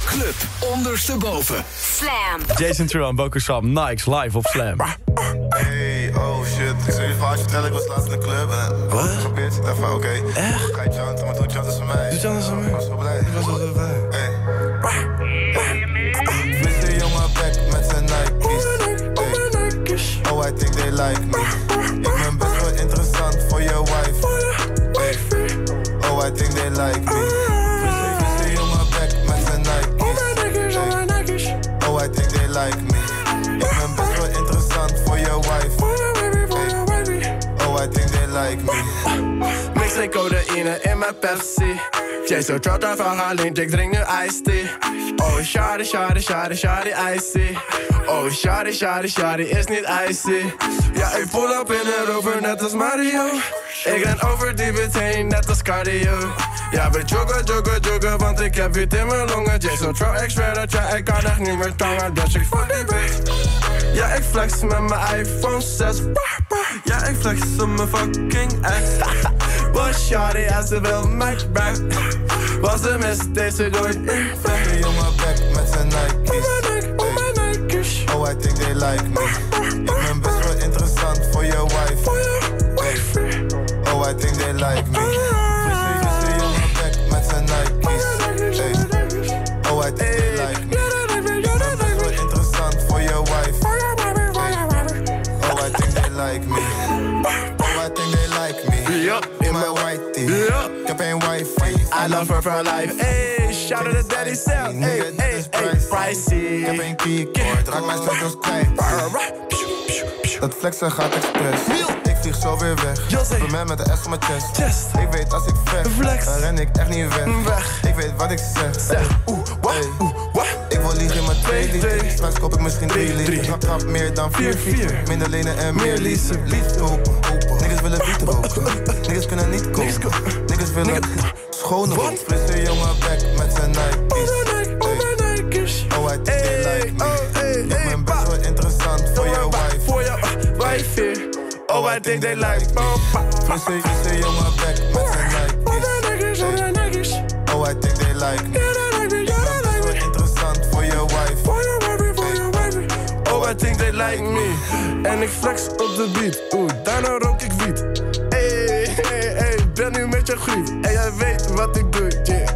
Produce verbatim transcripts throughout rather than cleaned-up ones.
Club ondersteboven. Slam. Jason Truan, Boko Sam, Nikes, live op Slam. Hey, oh shit. Ik zou je verhaal vertellen, ik was laatst in de club. En wat? Geprobeerd, ik dacht van oké. Okay. Echt? Ga je chanten, maar doe chanten voor mij. Doe chanten voor mij? Ik was zo blij. Ik was wel zo blij. Hey. Visse jongen back met zijn Nike's. Hey. Oh, I think they like me. Ik ben best wel interessant voor je wife. Hey. Oh, I think they like me. Visse jongen back met zijn Nike's. Hey. Oh, I think they like me. Ik ben best wel interessant voor je wife. Hey. Oh, I think they like me. Mix geen codeïne in mijn Pepsi. Jason Trout daar verhaling, ik drink nu iced tea. Oh, shawty, shawty, shawty, shawty, icy. Oh, shawty, shawty, shawty, is niet icy. Ja, ik pull up in een rover, net als Mario. Ik ren over die bit heen, net als cardio. Ja, we joggen, joggen, joggen, want ik heb wiet in mijn longen. Jason Trout, extra, ja, ik kan echt niet meer tangen, dus ik fuck die bitch. Ja, ik flex met mijn iPhone zes. Ja, ik flex op mijn fucking ex. Was shawty, als ze wil Mac back. Was ze mis, deze gooit in back. De jongen back met zijn Nike's. Hey. Oh, I think they like me. Ik ben best wel interessant voor je wife. Hey. Oh, I think they like me. Visse jongen back met zijn Nike's. Hey. Oh, I think they like me. Ik ben best wel interessant voor je wife. Hey. Oh, I think they like me. Oh, I think they like me. Yup, in my white tee. Yup. Ik heb een wifi. I love her for life. Hey, shout out to Daddy Cell. Hey, hey, hey, pricey. Ik heb een keycord, raak mijn sleutels kwijt. Dat flexen gaat expres. Ik vlieg zo weer weg. Bij mij met de S op mijn chest. Ik weet als ik vecht, dan ren ik echt niet weg. Ik weet wat ik zeg. Oeh, wat, oeh, wat. Ik wil liegen in mijn twee liter. Straks koop ik misschien drie liter. Trap, trap meer dan vier vier. Minder lenen en meer leasen. Beats kopen. Niggas willen bieten roken. Niggas kunnen niet kopen. Niggas willen schone roken. Frisse jongen back met zijn Nike's. Oh, I think they like me. Ik ben best wel interessant voor je wife. Voor je wife. Oh, I think they like me. Frisse, frisse jongen back met zijn Nike's. Oh, I think they like me. Ik ben best wel interessant voor je wife. Oh, I think they like me. En ik flex op de beat. Oeh, daarna rook ik wiet. Hey, hey, hey, ben nu met je griet. En jij weet wat ik doe, yeah.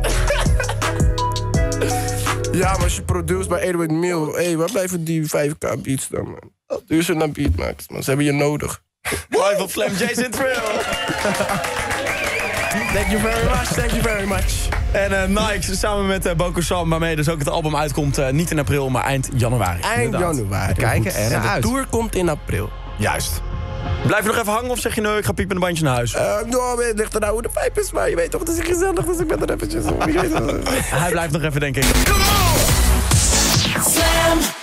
Ja, maar als je produceert bij Edward Mill. Hé, hey, waar blijven die vijf k beats dan, man? Duur ze naar beatmax, man. Ze hebben je nodig. Live op Slam, Jason Trill. Thank you very much, thank you very much. En uh, Nike samen met uh, Boko Sam, waarmee dus ook het album uitkomt. Uh, niet in april, maar eind januari. Eind inderdaad. januari. Kijken en, en de uit. tour komt in april. Juist. Blijf je nog even hangen of zeg je nee, ik ga piepen een bandje naar huis? Uh, nou, het ligt er nou hoe de pijp is, maar je weet toch, het is gezellig, dus ik ben er eventjes op. Hij blijft nog even, denk ik. Slam.